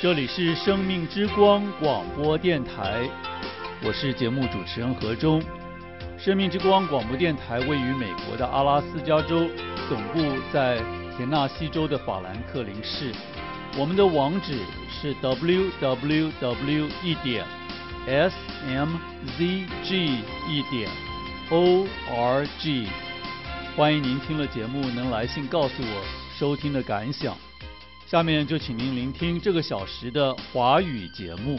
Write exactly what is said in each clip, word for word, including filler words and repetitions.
这里是生命之光广播电台，我是节目主持人何忠。生命之光广播电台位于美国的阿拉斯加州，总部在田纳西州的法兰克林市。我们的网址是 double-u double-u double-u 一点 s m z g 一点 o r g。欢迎您听了节目能来信告诉我收听的感想。下面就请您聆听这个小时的华语节目。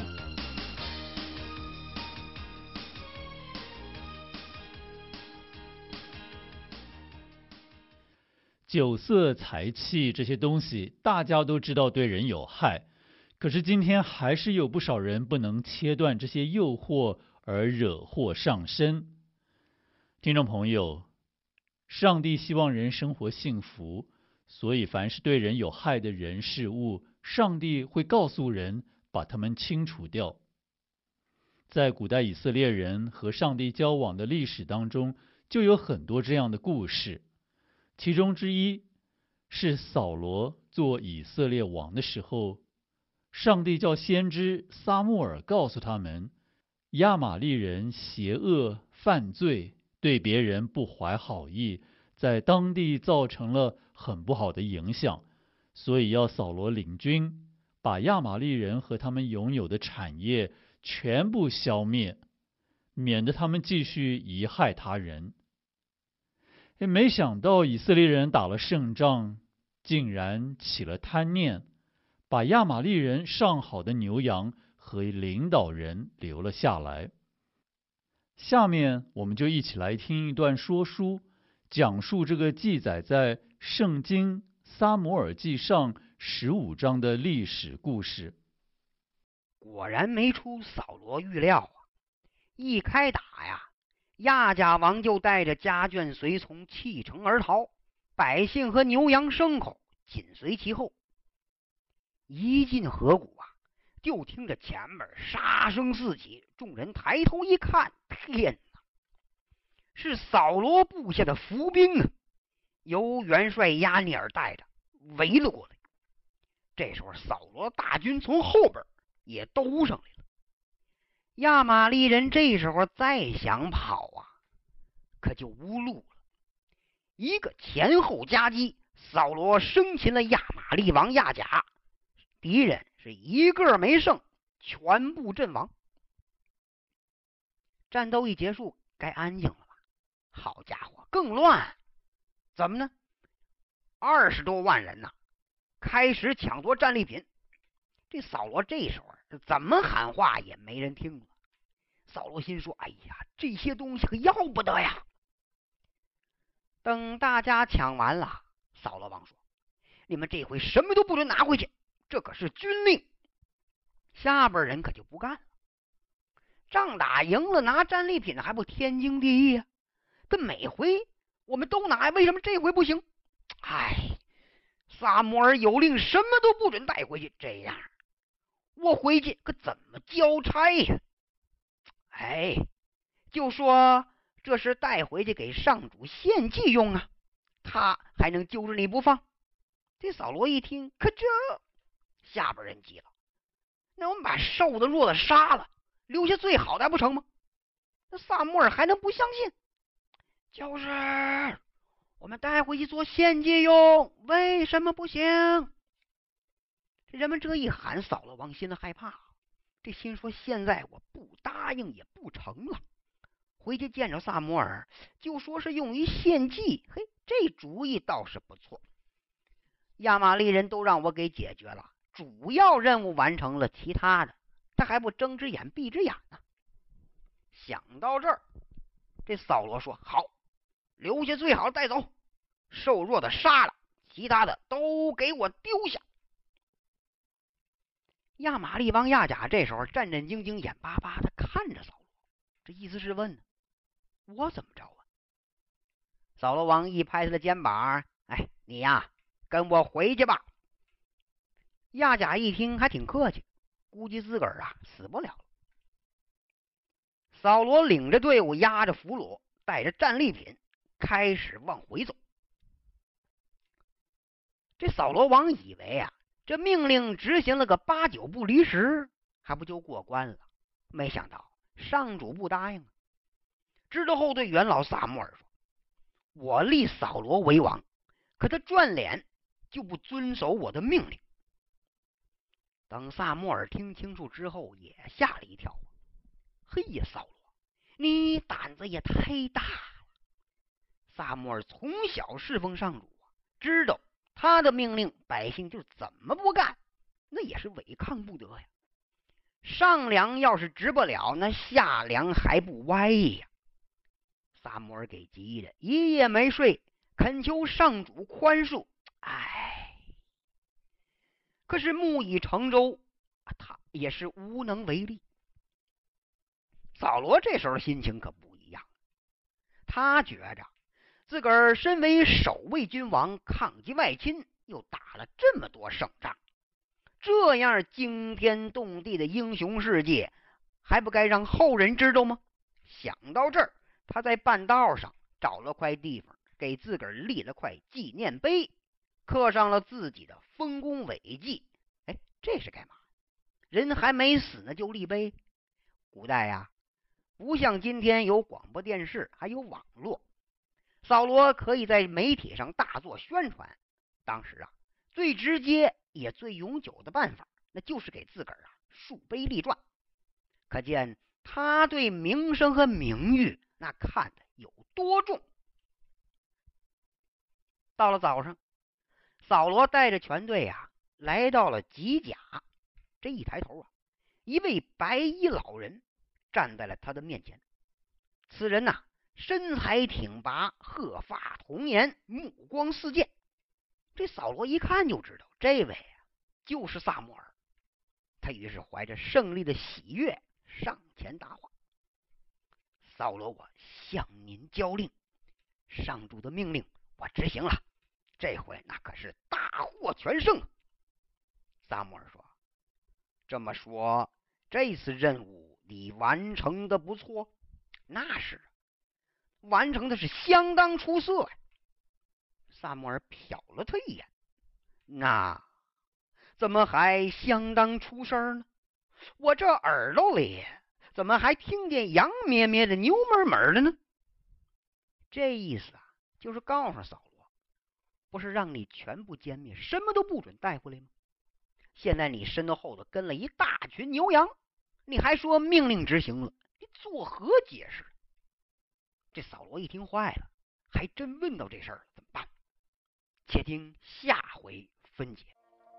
酒色财气这些东西大家都知道对人有害，可是今天还是有不少人不能切断这些诱惑而惹祸上身。听众朋友，上帝希望人生活幸福，所以凡是对人有害的人事物，上帝会告诉人把它们清除掉。在古代以色列人和上帝交往的历史当中，就有很多这样的故事。其中之一是扫罗做以色列王的时候，上帝叫先知撒母耳告诉他们，亚玛力人邪恶犯罪，对别人不怀好意，在当地造成了很不好的影响，所以要扫罗领军，把亚玛力人和他们拥有的产业全部消灭，免得他们继续贻害他人。也没想到以色列人打了胜仗，竟然起了贪念，把亚玛力人上好的牛羊和领导人留了下来。下面我们就一起来听一段说书，讲述这个记载在圣经撒母耳记上十五章的历史故事。 果然没出扫罗预料啊！一开打呀，亚甲王就带着家眷随从弃城而逃，百姓和牛羊牲口紧随其后。一进河谷啊，就听着前面杀声四起，众人抬头一看，天哪，是扫罗部下的伏兵啊，由元帅亚尼尔带着围了过来。这时候扫罗大军从后边也兜上来了。亚玛力人这时候再想跑啊，可就无路了。一个前后夹击，扫罗生擒了亚玛力王亚甲，敌人是一个没剩，全部阵亡。战斗一结束，该安静了吧？好家伙，更乱！怎么呢？二十多万人呢、啊，开始抢夺战利品。这扫罗这时候怎么喊话也没人听了。扫罗心说：“哎呀，这些东西可要不得呀！”等大家抢完了，扫罗王说：“你们这回什么都不准拿回去，这可是军令。”下边人可就不干了。仗打赢了拿战利品还不天经地义啊？但每回我们都拿，为什么这回不行？哎，撒母耳有令，什么都不准带回去，这样我回去可怎么交差呀？哎，就说这是带回去给上主献祭用啊，他还能揪着你不放？这扫罗一听，可这下边人急了，那我们把瘦的弱的杀了，留下最好的还不成吗？那撒母耳还能不相信？就是我们带回去做献祭用，为什么不行？这人们这一喊，扫罗王心里害怕，这心说现在我不答应也不成了。回去见着撒母耳，就说是用于献祭，嘿，这主意倒是不错。亚玛力人都让我给解决了，主要任务完成了，其他的他还不睁只眼闭只眼呢。想到这儿，这扫罗说：“好，留下最好的带走，瘦弱的杀了，其他的都给我丢下。”亚玛力王亚甲这时候战战兢兢，眼巴巴的看着扫罗，这意思是问：“我怎么着啊？”扫罗王一拍他的肩膀：“哎，你呀，跟我回去吧。”亚甲一听还挺客气，估计自个儿啊死不了了。扫罗领着队伍，押着俘虏，带着战利品，开始往回走。这扫罗王以为啊， 这命令执行了个八九不离十，还不就过关了？没想到上主不答应啊，知道后对元老撒母耳说：“我立扫罗为王，可他转脸就不遵守我的命令。”等撒母耳听清楚之后，也吓了一跳。嘿呀，扫罗，你胆子也太大了！撒母耳从小侍奉上主，知道他的命令百姓就怎么不干，那也是违抗不得呀。上梁要是直不了，那下梁还不歪呀。撒母耳给急的一夜没睡，恳求上主宽恕。哎，可是木已成舟，他也是无能为力。扫罗这时候心情可不一样，他觉着自个儿身为守卫君王，抗击外侵，又打了这么多胜仗，这样惊天动地的英雄事迹，还不该让后人知道吗？想到这儿，他在半道上找了块地方，给自个儿立了块纪念碑，刻上了自己的丰功伟绩。哎，这是干嘛？人还没死呢就立碑。古代呀、啊，不像今天有广播电视还有网络，扫罗可以在媒体上大做宣传。当时啊，最直接也最永久的办法，那就是给自个儿啊树碑立传。可见他对名声和名誉那看得有多重。到了早上，扫罗带着全队啊来到了吉甲。这一抬头啊，一位白衣老人站在了他的面前。此人呐、啊，身材挺拔，鹤发童颜，目光似箭。这扫罗一看就知道，这位啊就是撒母耳。他于是怀着胜利的喜悦上前答话：“扫罗，我向您交令，上主的命令我执行了，这回那可是大获全胜。”撒母耳说：“这么说，这次任务你完成的不错。”“那是，完成的是相当出色呀。”撒母耳瞟了他一眼：“那怎么还相当出声呢？我这耳朵里怎么还听见羊咩咩的牛门门的呢？”这意思啊，就是告诉扫罗，不是让你全部歼灭，什么都不准带回来吗？现在你身后头跟了一大群牛羊，你还说命令执行了，你作何解释？这扫罗一听坏了，还真问到这事儿怎么办？且听下回分解。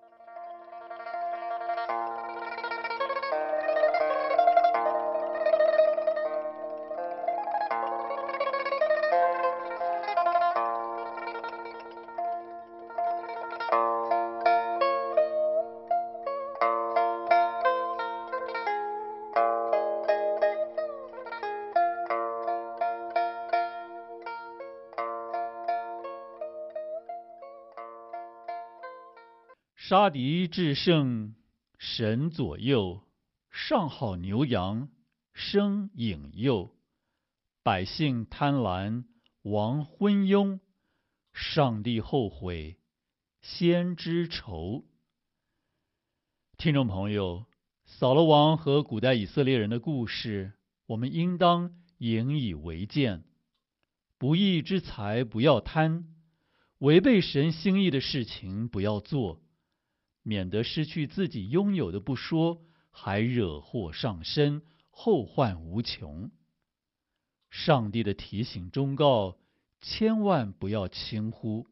杀敌制胜，神左右，上好牛羊，生引诱，百姓贪婪，王昏庸，上帝后悔，先知愁。听众朋友，扫罗王和古代以色列人的故事，我们应当引以为鉴。不义之财不要贪，违背神心意的事情不要做，免得失去自己拥有的不说，还惹祸上身，后患无穷。上帝的提醒忠告，千万不要轻忽。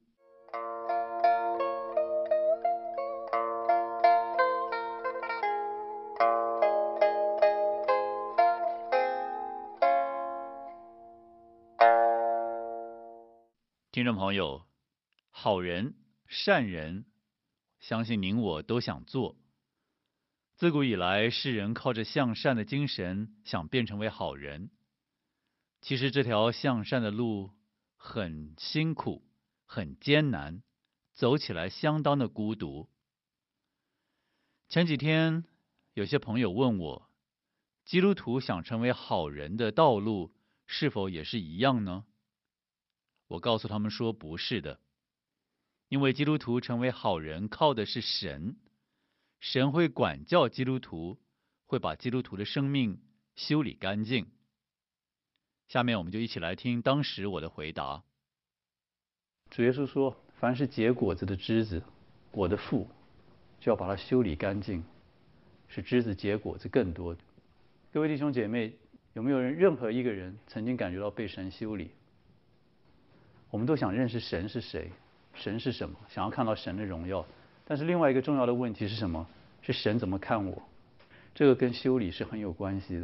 听众朋友，好人、善人，相信您我都想做。自古以来，世人靠着向善的精神，想变成为好人。其实这条向善的路很辛苦，很艰难，走起来相当的孤独。前几天，有些朋友问我，基督徒想成为好人的道路是否也是一样呢？我告诉他们说，不是的。 因为基督徒成为好人靠的是神，神会管教基督徒，会把基督徒的生命修理干净。下面我们就一起来听当时我的回答。主耶稣说，凡是结果子的枝子，我的父就要把它修理干净，使枝子结果子更多。各位弟兄姐妹，有没有人任何一个人曾经感觉到被神修理？我们都想认识神是谁，神是什么，想要看到神的荣耀。但是另外一个重要的问题是什么？是神怎么看我？这个跟修理是很有关系的。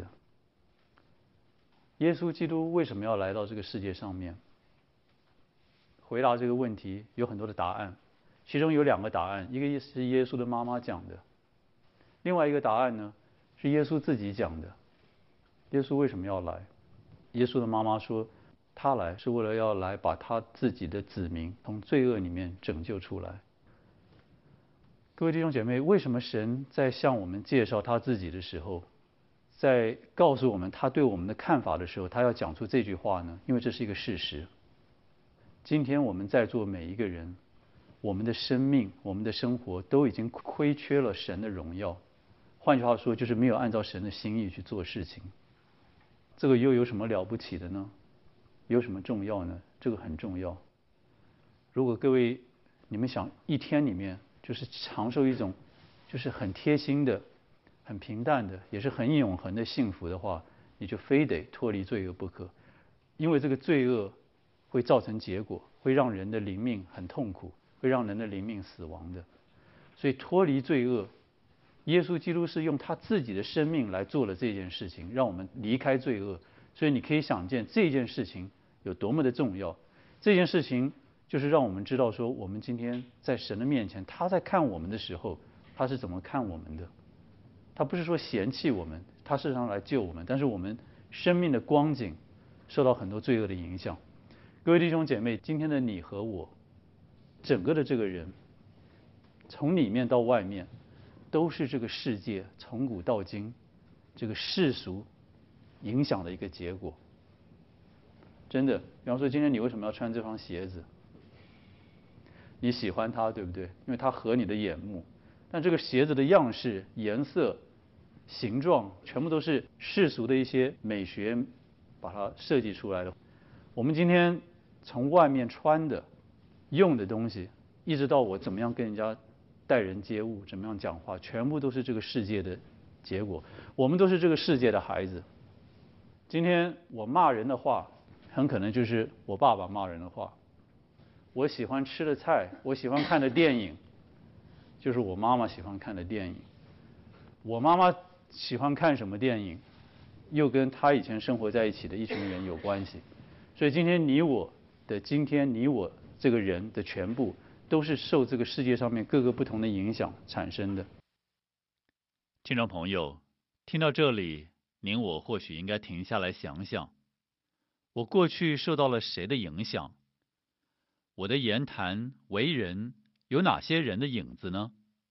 耶稣基督为什么要来到这个世界上面？回答这个问题有很多的答案，其中有两个答案，一个是耶稣的妈妈讲的，另外一个答案呢是耶稣自己讲的。耶稣为什么要来？耶稣的妈妈说，他来是为了要来把他自己的子民从罪恶里面拯救出来。各位弟兄姐妹，为什么神在向我们介绍他自己的时候，在告诉我们他对我们的看法的时候，他要讲出这句话呢？因为这是一个事实。今天我们在座每一个人，我们的生命、我们的生活都已经亏缺了神的荣耀。换句话说，就是没有按照神的心意去做事情。这个又有什么了不起的呢？有什么重要呢？这个很重要。如果各位你们想一天里面就是享受一种就是很贴心的、很平淡的，也是很永恒的幸福的话，你就非得脱离罪恶不可。因为这个罪恶会造成结果，会让人的灵命很痛苦，会让人的灵命死亡的。所以脱离罪恶，耶稣基督是用他自己的生命来做了这件事情，让我们离开罪恶。所以你可以想见这件事情有多么的重要。这件事情就是让我们知道说，我们今天在神的面前，他在看我们的时候，他是怎么看我们的。他不是说嫌弃我们，他事实上来救我们，但是我们生命的光景受到很多罪恶的影响。各位弟兄姐妹，今天的你和我，整个的这个人，从里面到外面，都是这个世界从古到今这个世俗影响的一个结果。真的，比方说今天你为什么要穿这双鞋子？你喜欢它，对不对？因为它合你的眼目。但这个鞋子的样式、颜色、形状，全部都是世俗的一些美学把它设计出来的。我们今天从外面穿的、用的东西，一直到我怎么样跟人家待人接物、怎么样讲话，全部都是这个世界的结果。我们都是这个世界的孩子。今天我骂人的话，很可能就是我爸爸骂人的话。我喜欢吃的菜，我喜欢看的电影，就是我妈妈喜欢看的电影。我妈妈喜欢看什么电影，又跟她以前生活在一起的一群人有关系。所以今天你我的今天你我这个人的全部，都是受这个世界上面各个不同的影响产生的。听众朋友，听到这里，您我或许应该停下来想想，我过去受到了谁的影响？我的言谈为人有哪些人的影子呢？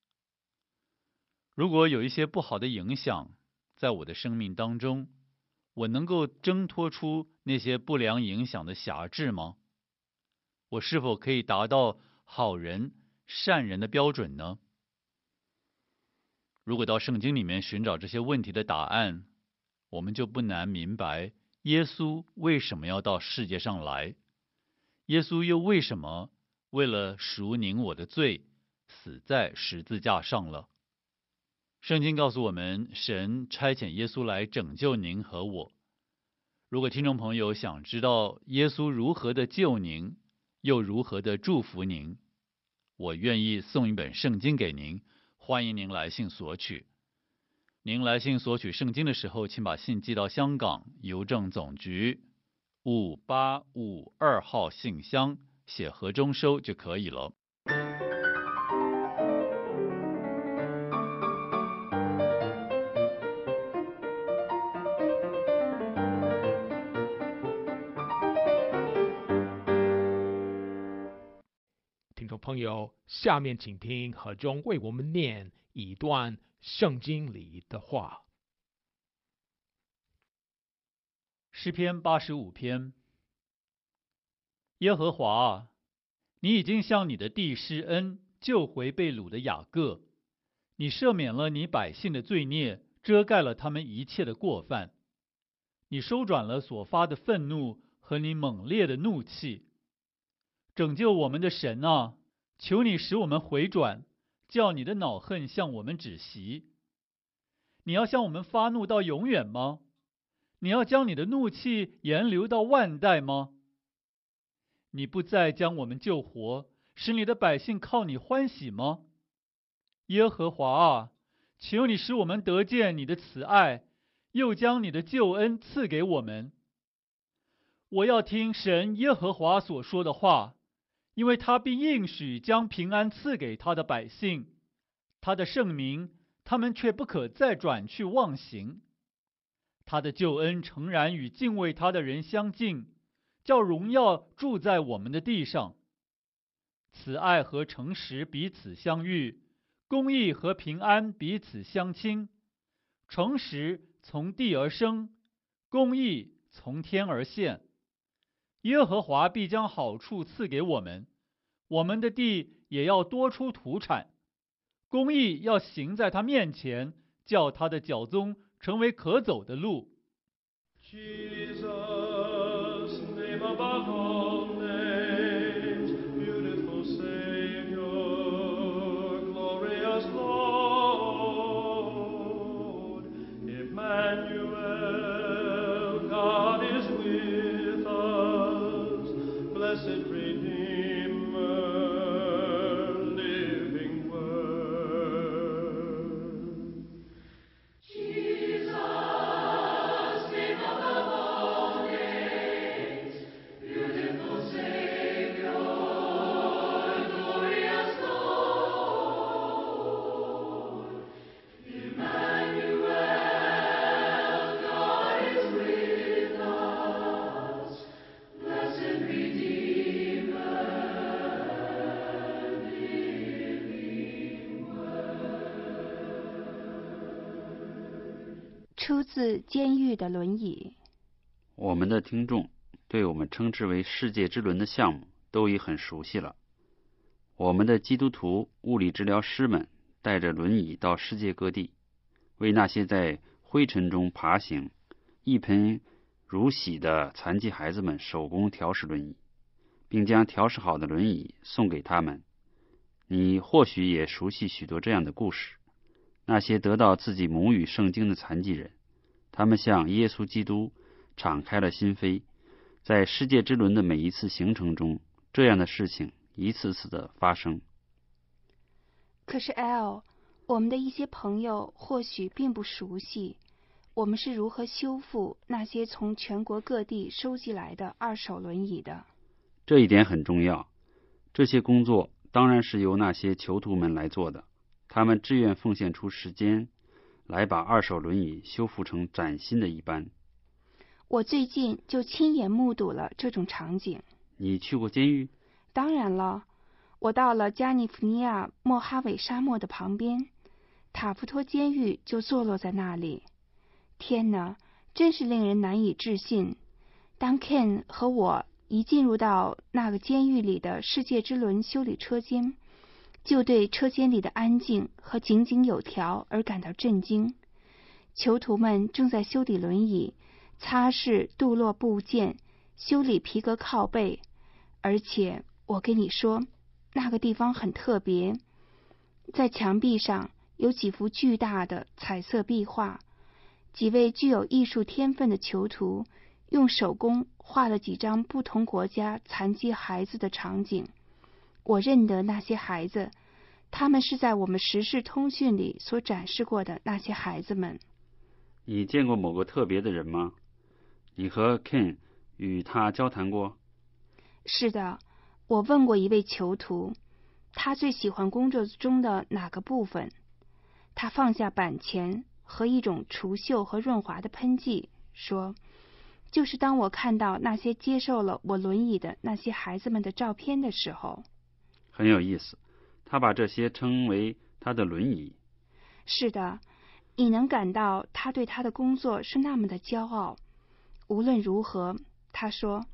如果有一些不好的影响在我的生命当中，我能够挣脱出那些不良影响的辖制吗？我是否可以达到好人、善人的标准呢？如果到圣经里面寻找这些问题的答案，我们就不难明白耶稣为什么要到世界上来，耶稣又为什么为了赎您我的罪死在十字架上了。圣经告诉我们，神差遣耶稣来拯救您和我。如果听众朋友想知道耶稣如何的救您，又如何的祝福您，我愿意送一本圣经给您，欢迎您来信索取。您来信索取圣经的时候，请把信寄到香港邮政总局五八五二号信箱，写盒中收就可以了。 听众朋友，下面请听何中为我们念一段圣经里的话。 诗篇八十五篇。耶和华啊， 你已经向你的弟施恩，救回被掳的雅各。你赦免了你百姓的罪孽，遮盖了他们一切的过犯。你收转了所发的愤怒和你猛烈的怒气。拯救我们的神啊，求你使我们回转，叫你的恼恨向我们止息。你要向我们发怒到永远吗？你要将你的怒气延留到万代吗？你不再将我们救活，使你的百姓靠你欢喜吗？耶和华啊，求你使我们得见你的慈爱，又将你的救恩赐给我们。我要听神耶和华所说的话，因为他必应许将平安赐给他的百姓，他的圣名他们却不可再转去忘形。他的救恩诚然与敬畏他的人相近，叫荣耀住在我们的地上。慈爱和诚实彼此相遇，公义和平安彼此相亲。诚实从地而生，公义从天而现。耶和华必将好处赐给我们，我们的地也要多出土产。公义要行在他面前，叫他的脚踪成为可走的路。 Jesus, name above all names, beautiful Savior, glorious Lord, Emmanuel, God is with us, blessed Redeemer, living Word. Jesus, name above all names, beautiful Savior, glorious Lord, Emmanuel, God is with us, blessed Redeemer, living Word. 出自监狱的轮椅。 我们的听众对我们称之为世界之轮的项目都已很熟悉了。我们的基督徒物理治疗师们带着轮椅到世界各地，为那些在灰尘中爬行、一盆如洗的残疾孩子们手工调试轮椅，并将调试好的轮椅送给他们。你或许也熟悉许多这样的故事，那些得到自己母语圣经的残疾人，他们向耶稣基督敞开了心扉。在世界之轮的每一次行程中，这样的事情一次次的发生。 可是 L， 我们的一些朋友或许并不熟悉我们是如何修复那些从全国各地收集来的二手轮椅的。 这一点很重要。这些工作当然是由那些囚徒们来做的，他们自愿奉献出时间来把二手轮椅修复成崭新的一般。 我最近就亲眼目睹了这种场景。 你去过监狱？ 当然了，我到了加利福尼亚莫哈韦沙漠的旁边，塔夫托监狱就坐落在那里。天哪，真是令人难以置信。当 Ken 和我一进入到那个监狱里的世界之轮修理车间，就对车间里的安静和井井有条而感到震惊。囚徒们正在修理轮椅，擦拭镀落部件，修理皮革靠背。而且我跟你说，那个地方很特别，在墙壁上有几幅巨大的彩色壁画，几位具有艺术天分的囚徒用手工画了几张不同国家残疾孩子的场景。我认得那些孩子，他们是在我们时事通讯里所展示过的那些孩子们。 你见过某个特别的人吗？你和 Ken 与他交谈过？ 是的，我问过一位囚徒，他最喜欢工作中的哪个部分。他放下板钳和一种除锈和润滑的喷剂，说，就是当我看到那些接受了我轮椅的那些孩子们的照片的时候。 很有意思，他把这些称为他的轮椅。 是的，你能感到他对他的工作是那么的骄傲。无论如何，他说，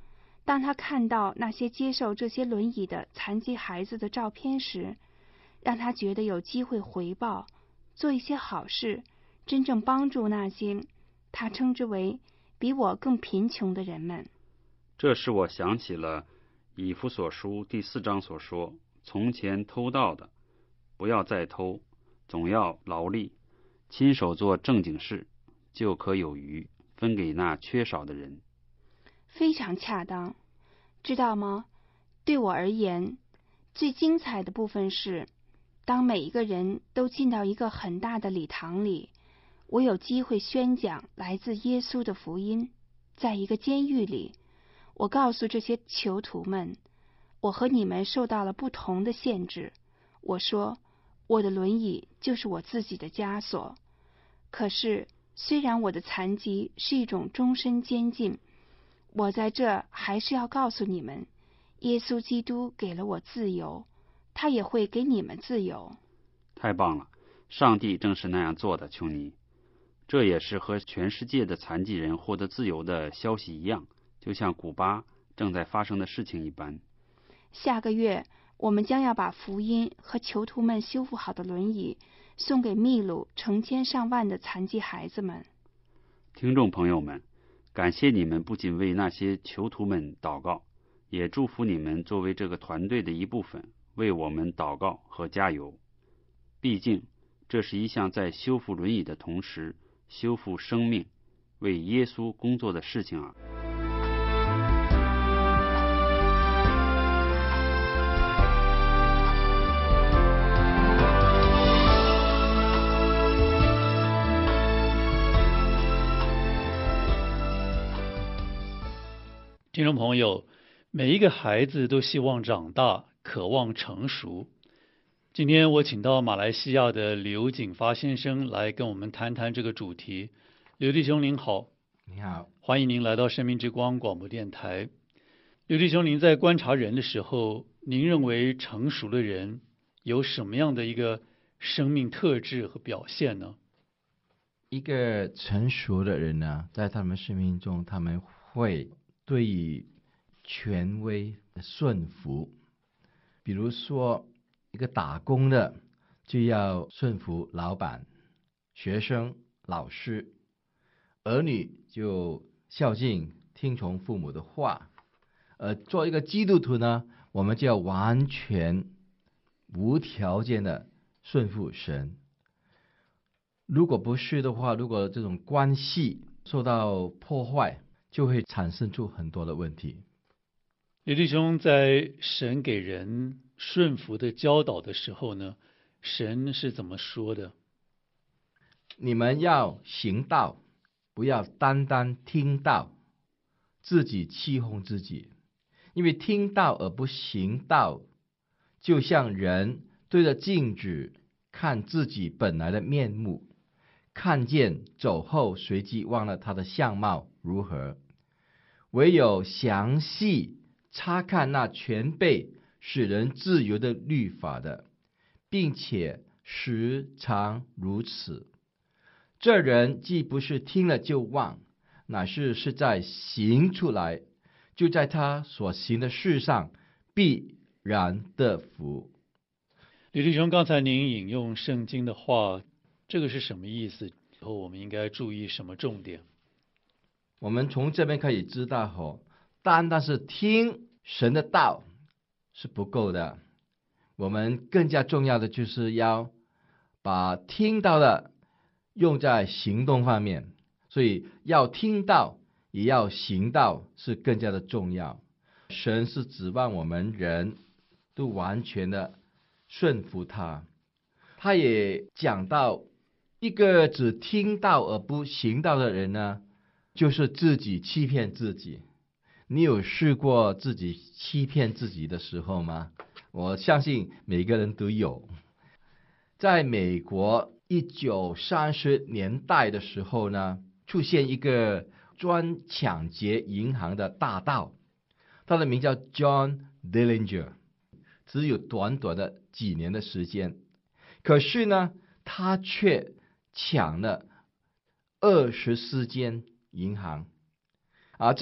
当他看到那些接受这些轮椅的残疾孩子的照片时，让他觉得有机会回报，做一些好事，真正帮助那些他称之为比我更贫穷的人们。 这使我想起了以弗所书第四章所说，从前偷盗的不要再偷，总要劳力，亲手做正经事，就可有余，分给那缺少的人。 非常恰当，知道吗？对我而言，最精彩的部分是，当每一个人都进到一个很大的礼堂里，我有机会宣讲来自耶稣的福音。在一个监狱里，我告诉这些囚徒们，我和你们受到了不同的限制。我说，我的轮椅就是我自己的枷锁。可是，虽然我的残疾是一种终身监禁，我在这还是要告诉你们，耶稣基督给了我自由，他也会给你们自由。 太棒了，上帝正是那样做的，琼尼。这也是和全世界的残疾人获得自由的消息一样，就像古巴正在发生的事情一般。 下个月，我们将要把福音和囚徒们修复好的轮椅送给秘鲁成千上万的残疾孩子们。 听众朋友们，感谢你们不仅为那些囚徒们祷告，也祝福你们作为这个团队的一部分，为我们祷告和加油。毕竟，这是一项在修复轮椅的同时，修复生命、为耶稣工作的事情啊。 听众朋友，每一个孩子都希望长大，渴望成熟。今天我请到马来西亚的刘景发先生来跟我们谈谈这个主题。刘弟兄您好。 你好， 欢迎您来到生命之光广播电台。刘弟兄，您在观察人的时候，您认为成熟的人有什么样的一个生命特质和表现呢？ 一个成熟的人呢，在他们生命中，他们会对于权威顺服。比如说，一个打工的就要顺服老板，学生、老师，儿女就孝敬听从父母的话。呃，做一个基督徒呢，我们就要完全无条件的顺服神。如果不是的话，如果这种关系受到破坏，就会产生出很多的问题。 刘弟兄，在神给人顺服的教导的时候呢，神是怎么说的？ 你们要行道，不要单单听道，自己欺哄自己。因为听道而不行道，就像人对着镜子看自己本来的面目，看见走后，随即忘了他的相貌如何。唯有详细查看那全备使人自由的律法的，并且时常如此，这人既不是听了就忘，乃是是在行出来，就在他所行的事上必然得福。 刘弟兄，刚才您引用圣经的话，这个是什么意思？以后我们应该注意什么重点？ 我们从这边可以知道吼，单单是听神的道是不够的，我们更加重要的就是要把听到的用在行动方面，所以要听到也要行道是更加的重要。神是指望我们人都完全的顺服他。他也讲到，一个只听到而不行道的人呢，就是自己欺骗自己。你有试过自己欺骗自己的时候吗？我相信每个人都有。在美国一九三十年代的时候呢，出现一个专抢劫银行的大盗，他的名叫 John Dillinger， 只有短短的几年的时间，可是呢，他却抢了二十四间银行。啊，这个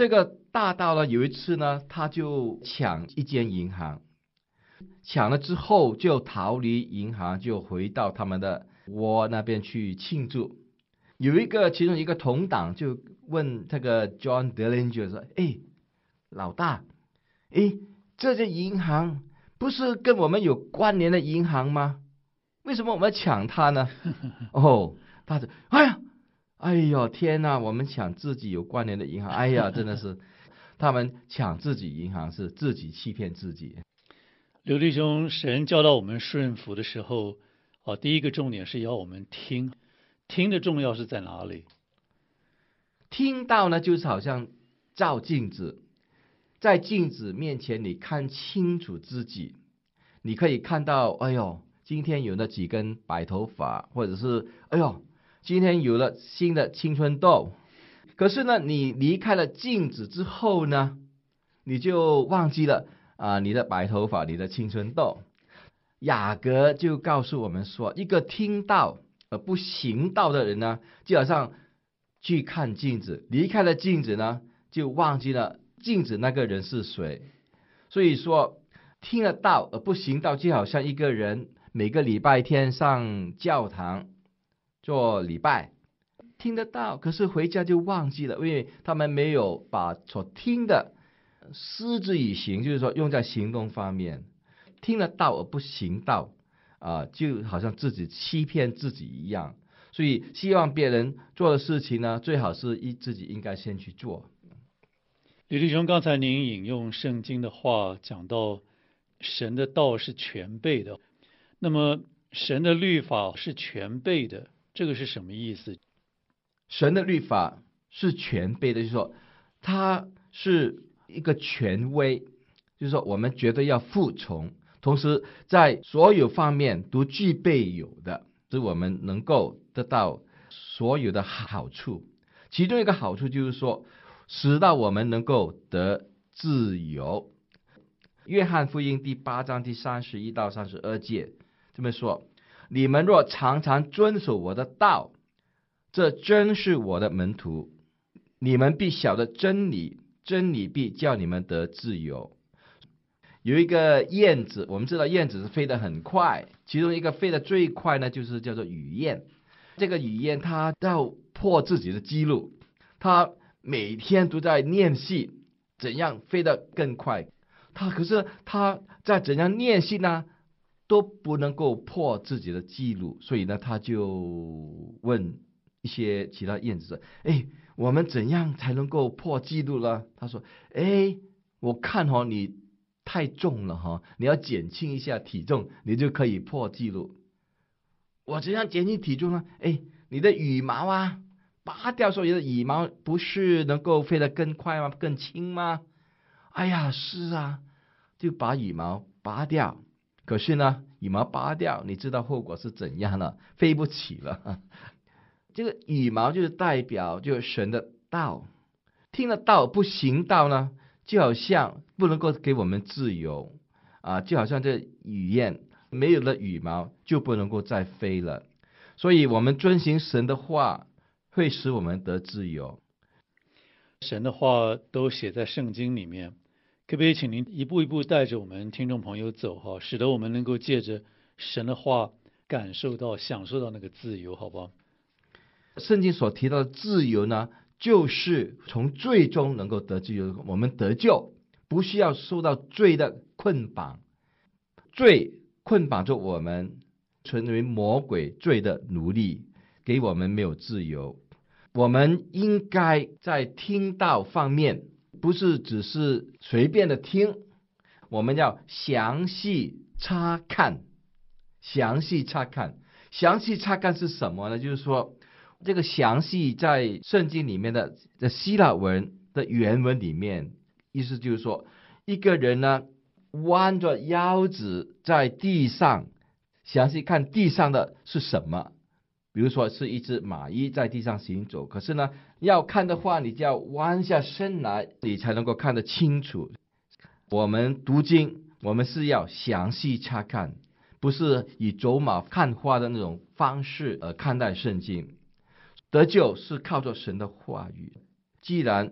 大到了有一次呢，他就抢一间银行，抢了之后就逃离银行，就回到他们的窝那边去庆祝。有一个其中一个同党就问这个 John Dillinger 说：“哎，老大，哎，这些银行不是跟我们有关联的银行吗？为什么我们要抢它呢？”哦，他说：“哎呀，哎呦，天哪！我们抢自己有关联的银行，哎呀，真的是，他们抢自己银行是自己欺骗自己。” 刘弟兄，神教导我们顺服的时候，啊，第一个重点是要我们听，听的重要是在哪里？ 听到呢，就是好像照镜子，在镜子面前你看清楚自己，你可以看到，哎呦，今天有了几根白头发，或者是哎呦，今天有了新的青春痘。可是呢，你离开了镜子之后呢，你就忘记了啊，你的白头发，你的青春痘。雅各就告诉我们说，一个听到而不行道的人呢，就好像去看镜子，离开了镜子呢，就忘记了镜子那个人是谁。所以说，听得到而不行道，就好像一个人每个礼拜天上教堂做礼拜，听得到，可是回家就忘记了，因为他们没有把所听的施之以行，就是说用在行动方面。听得到而不行道啊、呃，就好像自己欺骗自己一样。所以希望别人做的事情呢，最好是一自己应该先去做。 李弟兄，刚才您引用圣经的话讲到，神的道是全备的，那么神的律法是全备的，这个是什么意思？ 神的律法是全备的，就是说它是一个权威，就是说我们绝对要服从，同时在所有方面都具备有的，使我们能够得到所有的好处。其中一个好处就是说，使到我们能够得自由。约翰福音第八章第三十一到三十二节这么说：你们若常常遵守我的道，这真是我的门徒，你们必晓得真理，真理必叫你们得自由。有一个燕子，我们知道燕子是飞得很快，其中一个飞得最快呢，就是叫做雨燕。这个雨燕它要破自己的记录，它每天都在练习怎样飞得更快。它可是它在怎样练习呢，都不能够破自己的记录，所以呢，他就问一些其他燕子说：“哎，我们怎样才能够破记录呢？”他说：“哎，我看哦，你太重了哈，你要减轻一下体重，你就可以破纪录。我怎样减轻体重呢？哎，你的羽毛啊，拔掉所有的羽毛，不是能够飞得更快吗？更轻吗？哎呀，是啊，就把羽毛拔掉。可是呢，羽毛拔掉，你知道后果是怎样了？飞不起了。这个羽毛就是代表就是神的道，听了道不行道呢，就好像不能够给我们自由啊，就好像这雨燕没有了羽毛就不能够再飞了。所以我们遵行神的话，会使我们得自由。 神的话都写在圣经里面，可不可以请您一步一步带着我们听众朋友走哈，使得我们能够借着神的话感受到、享受到那个自由，好不好？ 圣经所提到的自由呢，就是从罪中能够得自由，我们得救，不需要受到罪的捆绑。罪捆绑着我们，成为魔鬼罪的奴隶，给我们没有自由。我们应该在听道方面，不是只是随便的听，我们要详细查看。详细查看，详细查看是什么呢？就是说，这个详细在圣经里面的的希腊文的原文里面，意思就是说，一个人呢弯着腰子在地上，详细看地上的是什么。比如说是一只蚂蚁在地上行走，可是呢，要看的话，你就要弯下身来，你才能够看得清楚。我们读经，我们是要详细查看，不是以走马看花的那种方式而看待圣经。得救是靠着神的话语，既然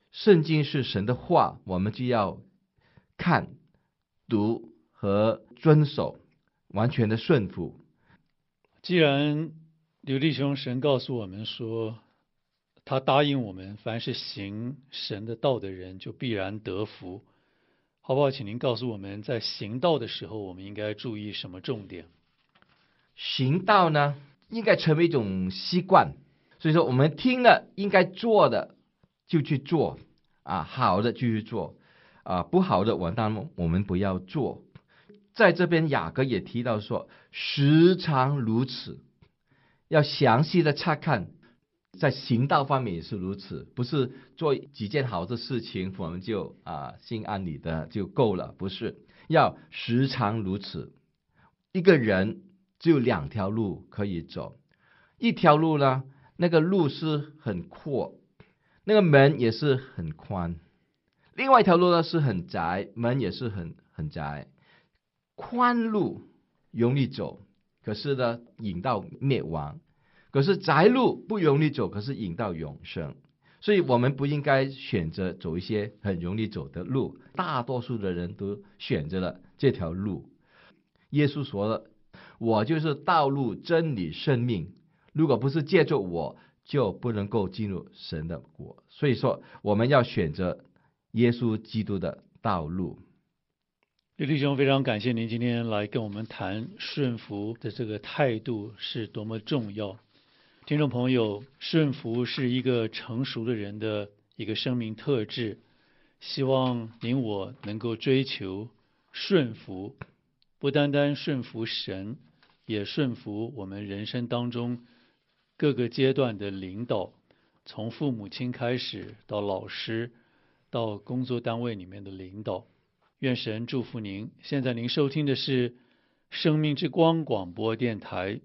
圣经是神的话，我们就要看、读和遵守，完全的顺服。 既然刘弟兄神告诉我们说，他答应我们，凡是行神的道的人，就必然得福。好不好？请您告诉我们，在行道的时候，我们应该注意什么重点？ 行道呢，应该成为一种习惯，所以说我们听了应该做的就去做啊，好的就去做啊，不好的完蛋我们不要做。在这边雅各也提到说，时常如此，要详细的查看。在行道方面也是如此，不是做几件好的事情我们就啊心安理得就够了，不是，要时常如此。一个人只有两条路可以走，一条路呢，那个路是很阔，那个门也是很宽；另外一条路呢是很窄，门也是很很窄。宽路容易走，可是呢引到灭亡。可是窄路不容易走，可是引到永生。所以我们不应该选择走一些很容易走的路，大多数的人都选择了这条路。耶稣说了，我就是道路真理生命，如果不是借助我，就不能够进入神的国。所以说我们要选择耶稣基督的道路。 刘弟兄，非常感谢您今天来跟我们谈顺服的这个态度是多么重要。听众朋友，顺服是一个成熟的人的一个生命特质，希望您我能够追求顺服，不单单顺服神，也顺服我们人生当中各个阶段的领导，从父母亲开始，到老师，到工作单位里面的领导。愿神祝福您。现在您收听的是生命之光广播电台。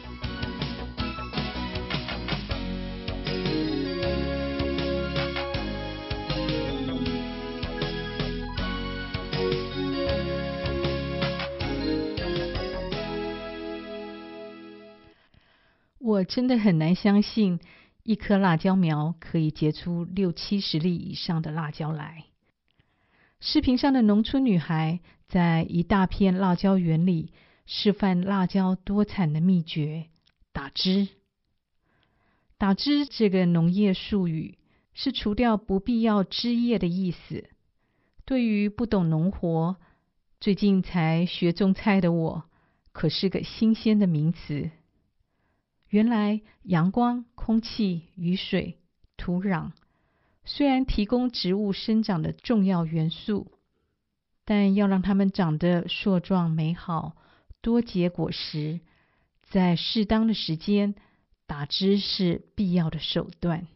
我真的很难相信，一棵辣椒苗可以结出六七十粒以上的辣椒来。视频上的农村女孩在一大片辣椒园里示范辣椒多产的秘诀——打枝。打枝这个农业术语是除掉不必要枝叶的意思。对于不懂农活，最近才学种菜的我，可是个新鲜的名词。原来阳光、空气、雨水、土壤虽然提供植物生长的重要元素，但要让它们长得硕壮美好，多结果实，在适当的时间打枝是必要的手段。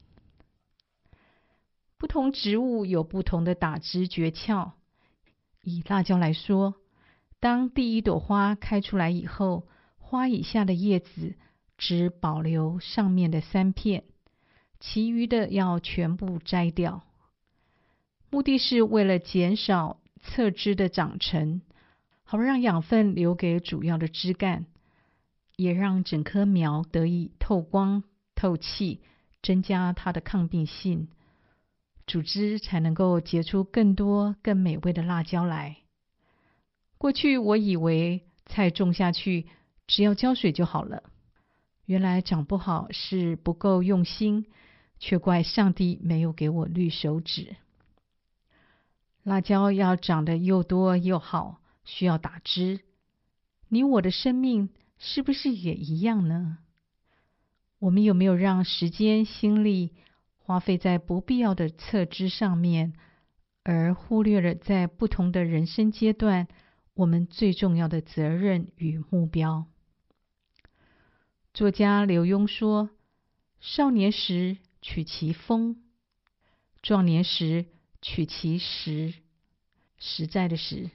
不同植物有不同的打枝诀窍。以辣椒来说，当第一朵花开出来以后，花以下的叶子只保留上面的三片，其余的要全部摘掉，目的是为了减少侧枝的长成，好让养分留给主要的枝干，也让整棵苗得以透光透气，增加它的抗病性，主枝才能够结出更多更美味的辣椒来。过去我以为菜种下去只要浇水就好了，原来长不好是不够用心，却怪上帝没有给我绿手指。辣椒要长得又多又好，需要打枝。你我的生命是不是也一样呢？我们有没有让时间、心力花费在不必要的侧枝上面，而忽略了在不同的人生阶段，我们最重要的责任与目标？作家刘墉说，少年时取其风，壮年时取其实，实在的实，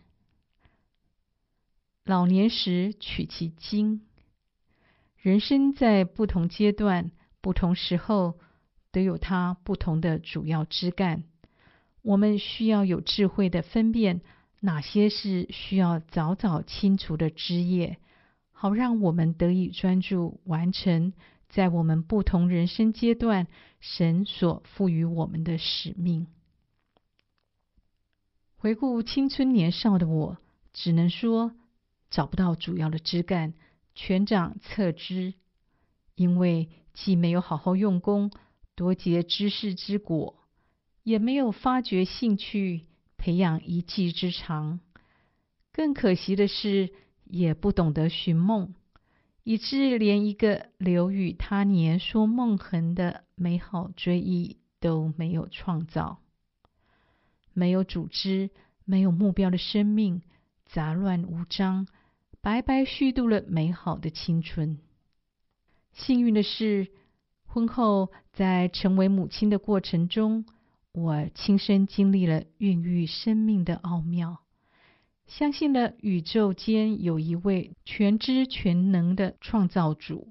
老年时取其精。人生在不同阶段、不同时候，都有它不同的主要枝干。我们需要有智慧的分辨哪些是需要早早清除的枝叶，好让我们得以专注完成在我们不同人生阶段神所赋予我们的使命。 回顾青春年少的我，只能说找不到主要的枝干，全长侧枝，因为既没有好好用功，多结知识之果，也没有发掘兴趣，培养一技之长。更可惜的是，也不懂得寻梦，以致连一个留与他年说梦痕的美好追忆都没有创造。没有组织、没有目标的生命，杂乱无章，白白虚度了美好的青春。幸运的是，婚后在成为母亲的过程中，我亲身经历了孕育生命的奥妙，相信了宇宙间有一位全知全能的创造主，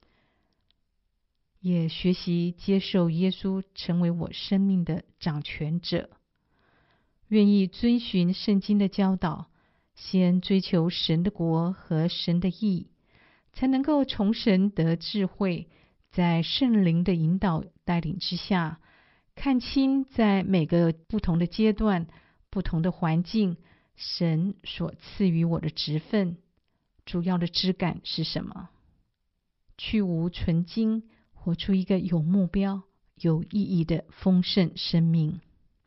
也学习接受耶稣成为我生命的掌权者，愿意遵循圣经的教导，先追求神的国和神的义，才能够从神得智慧，在圣灵的引导带领之下，看清在每个不同的阶段、不同的环境，神所赐予我的职分，主要的枝干是什么？去无存精，活出一个有目标、有意义的丰盛生命。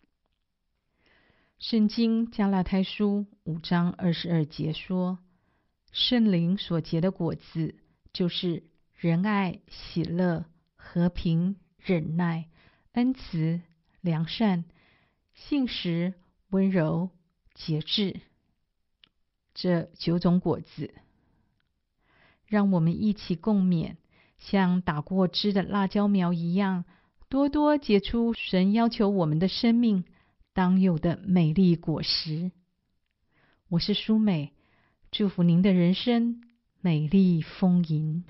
圣经加拉太书五章二十二节说，圣灵所结的果子，就是仁爱、喜乐、和平、忍耐、恩慈、良善、信实、温柔、节制。这九种果子，让我们一起共勉，像打过枝的辣椒苗一样，多多结出神要求我们的生命当有的美丽果实。我是舒美，祝福您的人生美丽丰盈。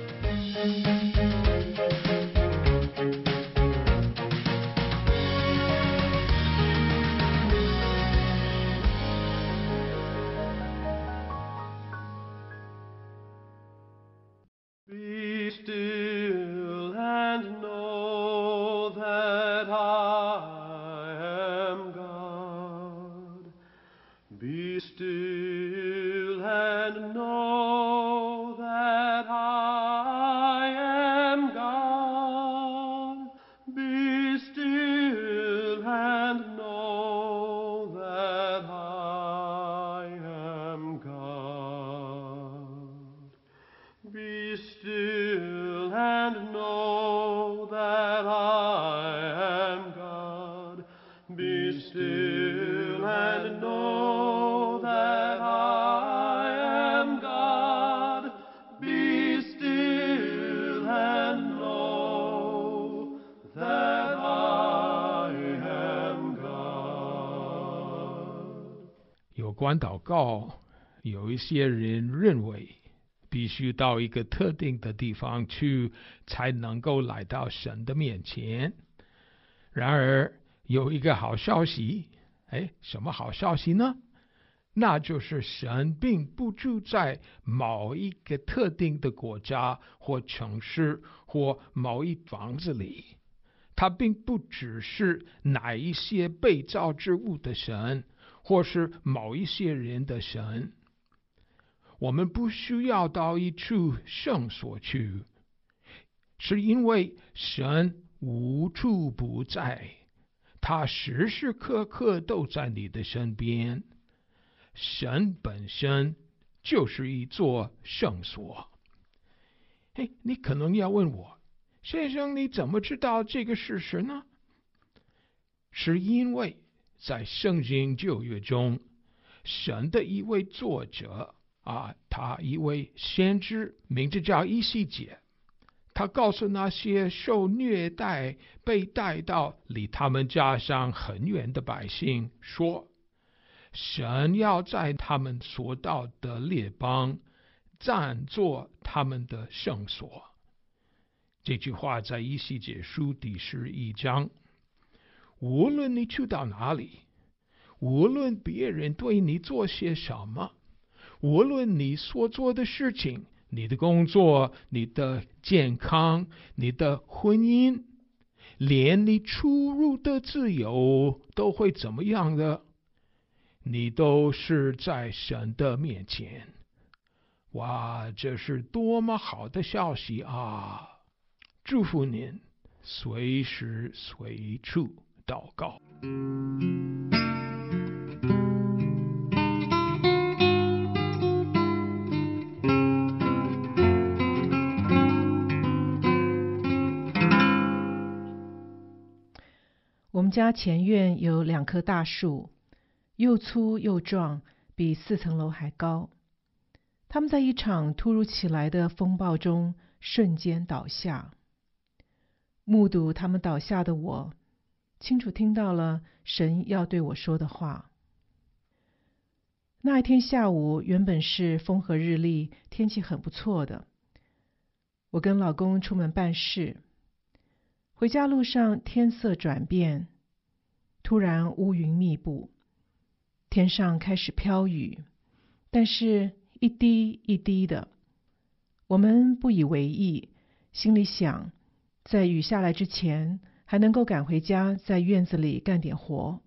Be still and know that I am God. Be still and know that I am God. Be still and know that I am God. Be still and know that I am God. Be still and know that I am God. Be still and know that I am God. 有关祷告，有一些人认为必须到一个特定的地方去，才能够来到神的面前。然而有一个好消息，哎，什么好消息呢？那就是神并不住在某一个特定的国家或城市或某一房子里，他并不只是哪一些被造之物的神，或是某一些人的神。我们不需要到一处圣所去，是因为神无处不在，他时时刻刻都在你的身边。神本身就是一座圣所。嘿，你可能要问我，先生，你怎么知道这个事实呢？是因为在圣经旧约中，神的一位作者啊，他一位先知，名字叫以西结，他告诉那些受虐待、被带到离他们家乡很远的百姓说，神要在他们所到的列邦暂作他们的圣所。这句话在以西结书第十一章。无论你去到哪里，无论别人对你做些什么，无论你所做的事情，你的工作、你的健康、你的婚姻，连你出入的自由都会怎么样的？ 你都是在神的面前。哇，这是多么好的消息啊！祝福您，随时随处祷告。 我们家前院有两棵大树，又粗又壮，比四层楼还高。它们在一场突如其来的风暴中瞬间倒下。目睹它们倒下的我，清楚听到了神要对我说的话。那一天下午原本是风和日丽，天气很不错的。我跟老公出门办事，回家路上天色转变，突然乌云密布，天上开始飘雨，但是一滴一滴的。我们不以为意，心里想，在雨下来之前，还能够赶回家，在院子里干点活。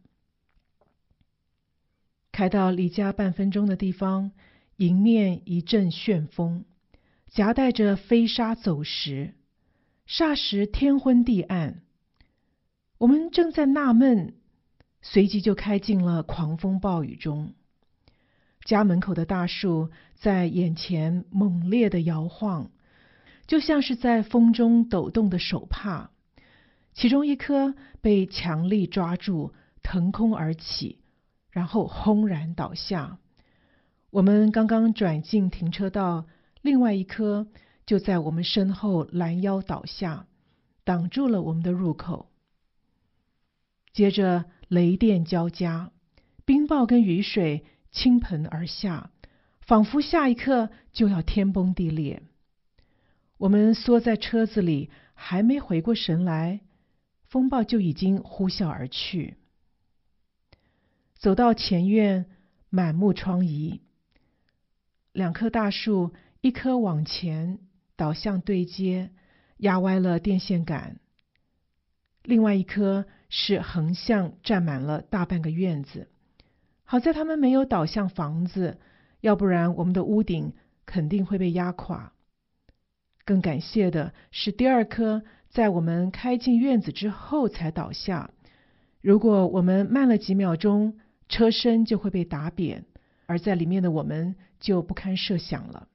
开到离家半分钟的地方，迎面一阵旋风，夹带着飞沙走石，霎时天昏地暗。我们正在纳闷，随即就开进了狂风暴雨中。家门口的大树在眼前猛烈的摇晃，就像是在风中抖动的手帕。其中一棵被强力抓住，腾空而起，然后轰然倒下。我们刚刚转进停车道，另外一棵就在我们身后拦腰倒下，挡住了我们的入口。接着雷电交加，冰雹跟雨水倾盆而下，仿佛下一刻就要天崩地裂。我们缩在车子里，还没回过神来，风暴就已经呼啸而去。走到前院，满目疮痍，两棵大树，一棵往前倒向对街，压歪了电线杆，另外一棵是横向占满了大半个院子。好在它们没有倒向房子，要不然我们的屋顶肯定会被压垮。更感谢的是，第二棵在我们开进院子之后才倒下。如果我们慢了几秒钟，车身就会被打扁，而在里面的我们就不堪设想了。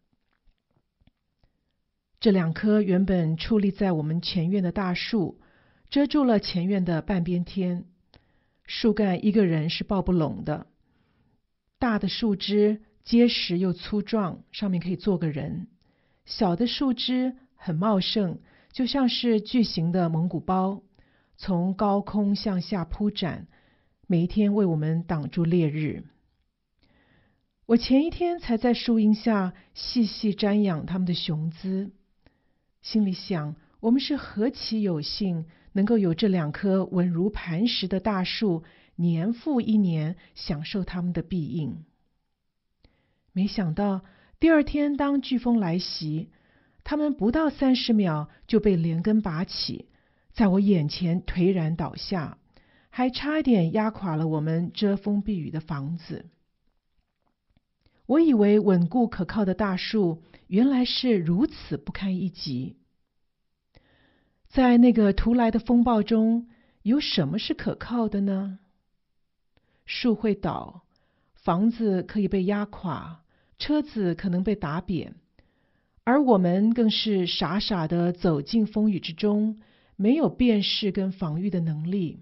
这两棵原本矗立在我们前院的大树，遮住了前院的半边天，树干一个人是抱不拢的。大的树枝结实又粗壮，上面可以坐个人；小的树枝很茂盛，就像是巨型的蒙古包，从高空向下铺展，每一天为我们挡住烈日。我前一天才在树荫下细细瞻仰它们的雄姿，心里想，我们是何其有幸，能够有这两棵稳如磐石的大树，年复一年享受它们的庇荫。没想到第二天当飓风来袭，它们不到三十秒就被连根拔起，在我眼前颓然倒下，还差一点压垮了我们遮风避雨的房子。我以为稳固可靠的大树，原来是如此不堪一击。在那个突来的风暴中，有什么是可靠的呢？树会倒，房子可以被压垮，车子可能被打扁，而我们更是傻傻的走进风雨之中，没有辨识跟防御的能力。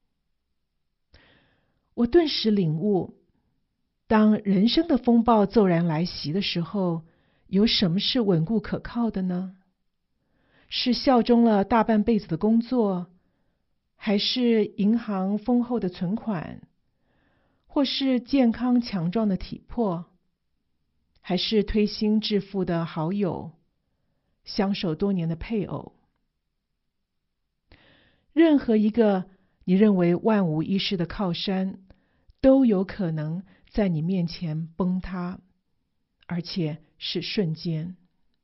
我顿时领悟，当人生的风暴骤然来袭的时候，有什么是稳固可靠的呢？是效忠了大半辈子的工作，还是银行丰厚的存款，或是健康强壮的体魄，还是推心置腹的好友，相守多年的配偶？任何一个你认为万无一失的靠山，都有可能在你面前崩塌，而且是瞬间。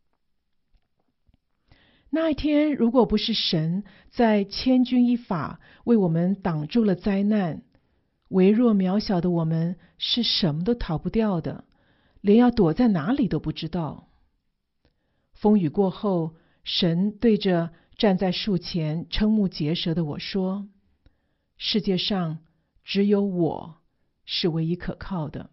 那一天，如果不是神在千钧一发为我们挡住了灾难， 微弱渺小的我们是什么都逃不掉的，连要躲在哪里都不知道。风雨过后，神对着站在树前瞠目结舌的我说：世界上只有我是唯一可靠的。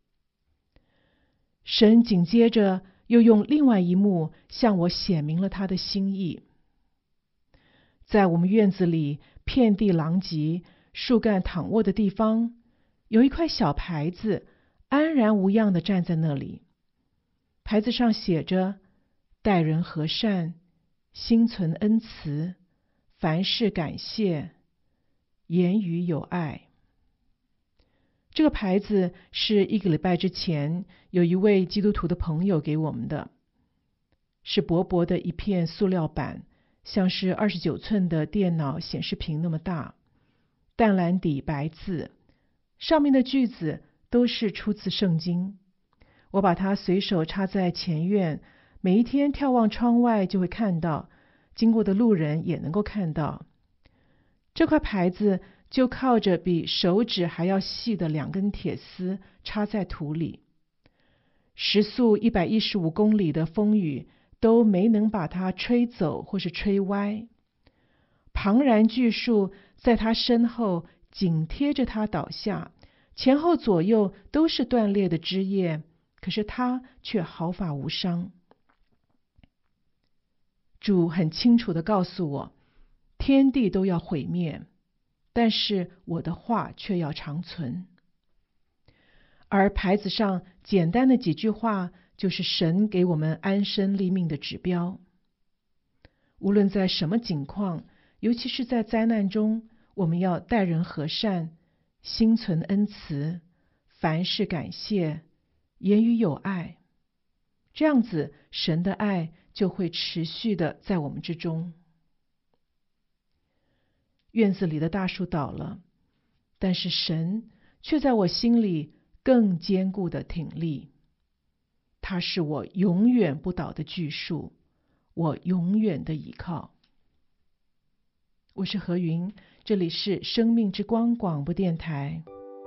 神紧接着又用另外一幕向我显明了他的心意。在我们院子里遍地狼藉、树干躺卧的地方，有一块小牌子，安然无恙地站在那里。牌子上写着：待人和善，心存恩慈，凡事感谢，言语有爱。这个牌子是一个礼拜之前有一位基督徒的朋友给我们的，是薄薄的一片塑料板，像是二十九寸的电脑显示屏那么大，淡蓝底白字，上面的句子都是出自圣经。我把它随手插在前院，每一天眺望窗外就会看到，经过的路人也能够看到。这块牌子就靠着比手指还要细的两根铁丝插在土里，时速一百一十五公里的风雨都没能把它吹走或是吹歪。庞然巨树在它身后紧贴着它倒下，前后左右都是断裂的枝叶，可是它却毫发无伤。主很清楚地告诉我，天地都要毁灭，但是我的话却要长存。而牌子上简单的几句话，就是神给我们安身立命的指标。无论在什么境况，尤其是在灾难中，我们要待人和善，心存恩慈，凡事感谢，言语有爱。这样子，神的爱就会持续的在我们之中。院子里的大树倒了，但是神却在我心里更坚固的挺立。他是我永远不倒的巨树，我永远的依靠。我是何云，这里是生命之光广播电台。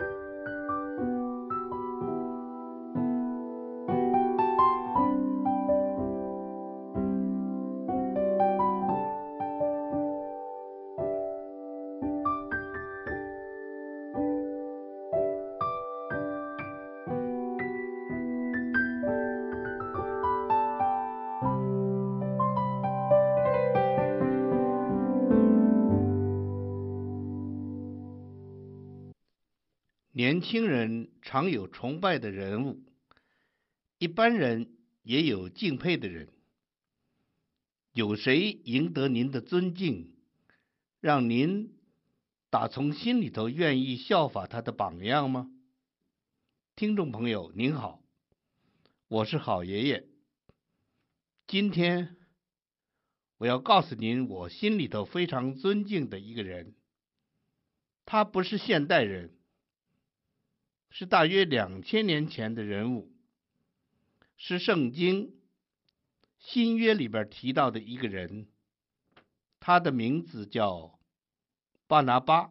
年轻人常有崇拜的人物，一般人也有敬佩的人。有谁赢得您的尊敬，让您打从心里头愿意效法他的榜样吗？听众朋友您好，我是好爷爷。今天我要告诉您我心里头非常尊敬的一个人。他不是现代人，是大约两千年前的人物，是圣经新约里边提到的一个人，他的名字叫巴拿巴。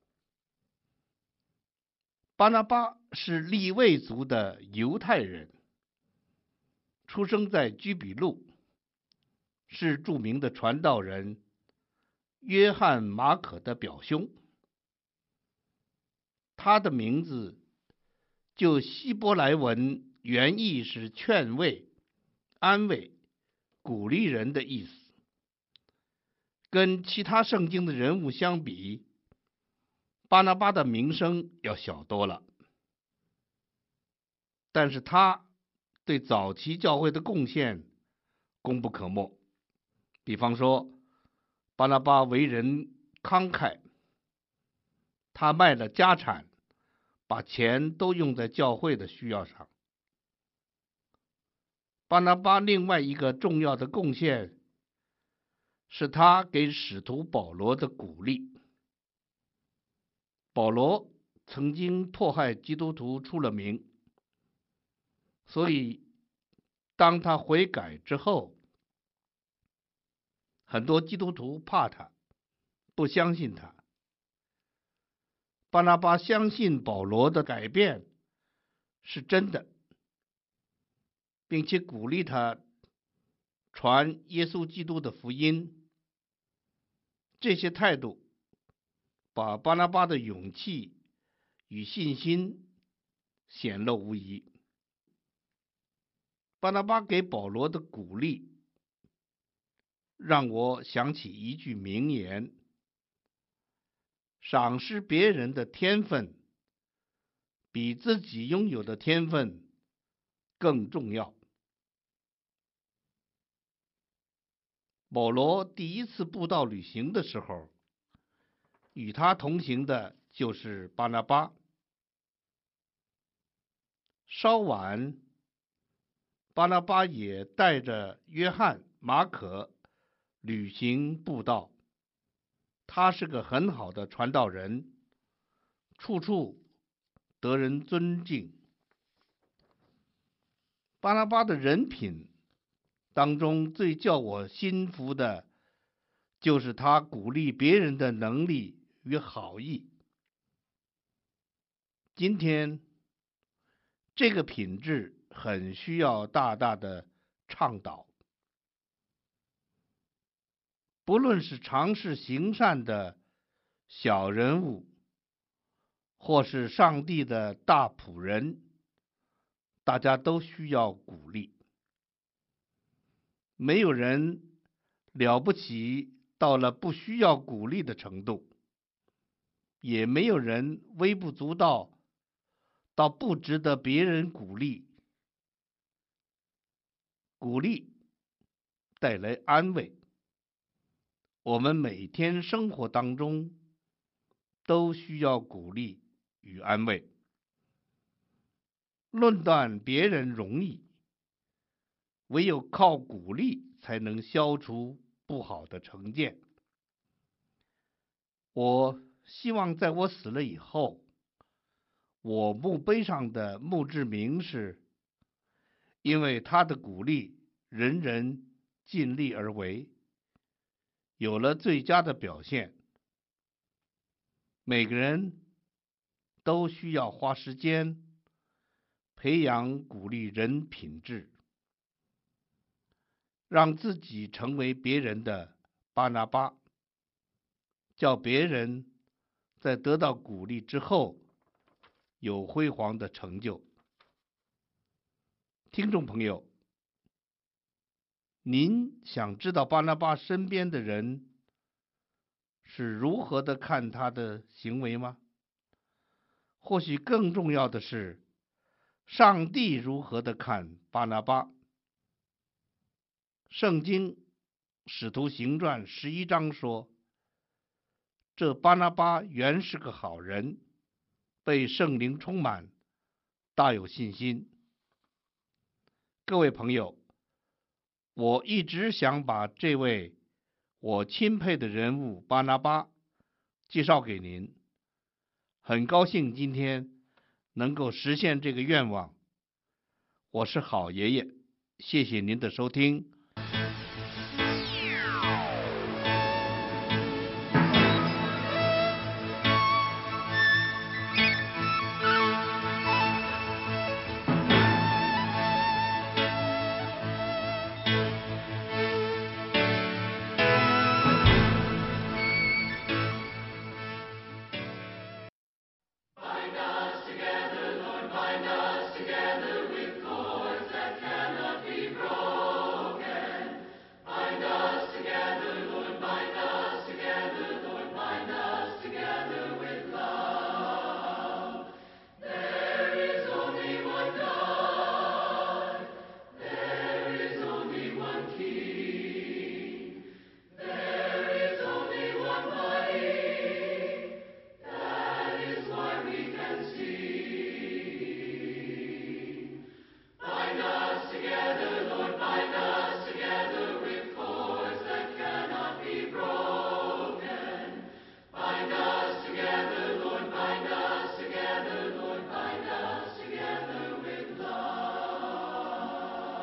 巴拿巴是利未族的犹太人，出生在居比路，是著名的传道人约翰马可的表兄。他的名字就希伯来文原意是劝慰、安慰、鼓励人的意思。跟其他圣经的人物相比，巴拿巴的名声要小多了。但是他对早期教会的贡献功不可没。比方说，巴拿巴为人慷慨，他卖了家产，把钱都用在教会的需要上。巴拿巴另外一个重要的贡献是他给使徒保罗的鼓励。保罗曾经迫害基督徒出了名，所以当他悔改之后，很多基督徒怕他，不相信他。 巴拿巴相信保罗的改变是真的，并且鼓励他传耶稣基督的福音。这些态度把巴拿巴的勇气与信心显露无遗。巴拿巴给保罗的鼓励让我想起一句名言：赏识别人的天分比自己拥有的天分更重要。保罗第一次布道旅行的时候，与他同行的就是巴拿巴。稍晚，巴拿巴也带着约翰、马可旅行布道。他是个很好的传道人，处处得人尊敬。巴拿巴的人品当中最叫我心服的，就是他鼓励别人的能力与好意。今天这个品质很需要大大的倡导。不论是尝试行善的小人物，或是上帝的大仆人，大家都需要鼓励。没有人了不起到了不需要鼓励的程度，也没有人微不足道到不值得别人鼓励。鼓励带来安慰，我们每天生活当中都需要鼓励与安慰。论断别人容易，唯有靠鼓励才能消除不好的成见。我希望在我死了以后，我墓碑上的墓志铭是：因为他的鼓励，人人尽力而为，有了最佳的表现。每个人都需要花时间培养鼓励人品质，让自己成为别人的巴拿巴，叫别人在得到鼓励之后有辉煌的成就。听众朋友，您想知道巴拿巴身边的人是如何的看他的行为吗？或许更重要的是，上帝如何的看巴拿巴。圣经使徒行传十一章说，这巴拿巴原是个好人，被圣灵充满，大有信心。各位朋友，我一直想把这位我钦佩的人物巴拿巴介绍给您，很高兴今天能够实现这个愿望。我是好爷爷，谢谢您的收听。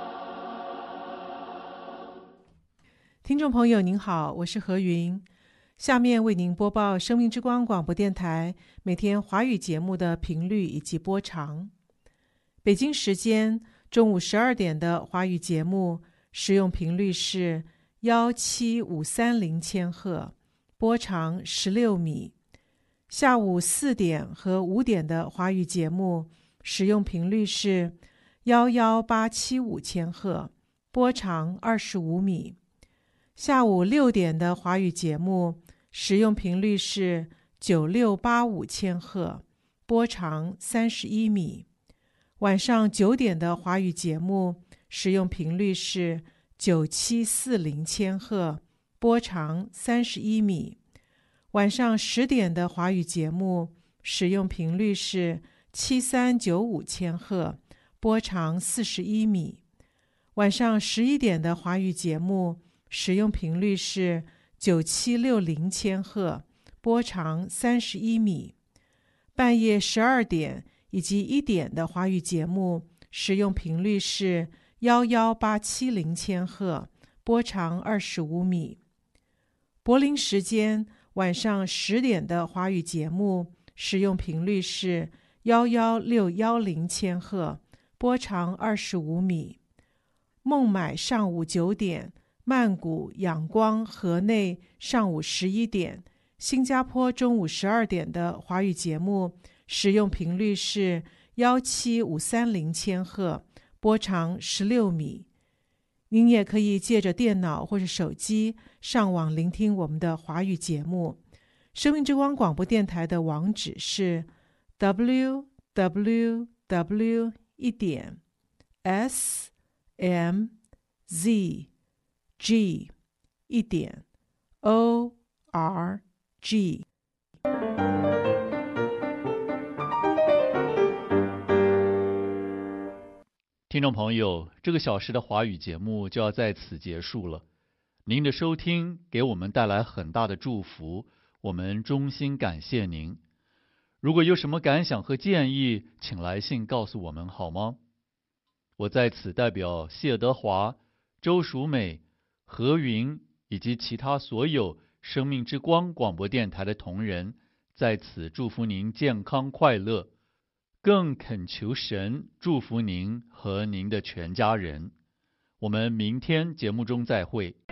听众朋友您好，我是何云。 下面为您播报生命之光广播电台每天华语节目的频率以及播长。北京时间中午十二点的华语节目使用频率是一七五三零千赫，波长十六米。下午四点和五点的华语节目使用频率是一一八七五千赫，波长二十五米。下午六点的华语节目使用频率是九六八五千赫，波长三十一米。晚上九点的华语节目使用频率是九七四零千赫，波长三十一米。晚上十点的华语节目使用频率是七三九五千赫，波长四十一米。晚上十一点的华语节目使用频率是九七六零千赫，波长三十一米。半夜十二点以及一点的华语节目使用频率是一一八七零千赫，波长二十五米。柏林时间晚上十点的华语节目使用频率是一一六一零千赫，波长二十五米。孟买上午九点，曼谷、仰光、河内上午十一点，新加坡中午十二点的华语节目使用频率是一七五三零千赫，波长十六米。您也可以借着电脑或是手机上网聆听我们的华语节目。生命之光广播电台的网址是 double-u double-u double-u 一点 s m z g 一点 o r g。 听众朋友，这个小时的华语节目就要在此结束了。您的收听给我们带来很大的祝福，我们衷心感谢您。如果有什么感想和建议，请来信告诉我们好吗？我在此代表谢德华、周淑美、何云以及其他所有生命之光广播电台的同仁，在此祝福您健康快乐，更恳求神祝福您和您的全家人。我们明天节目中再会。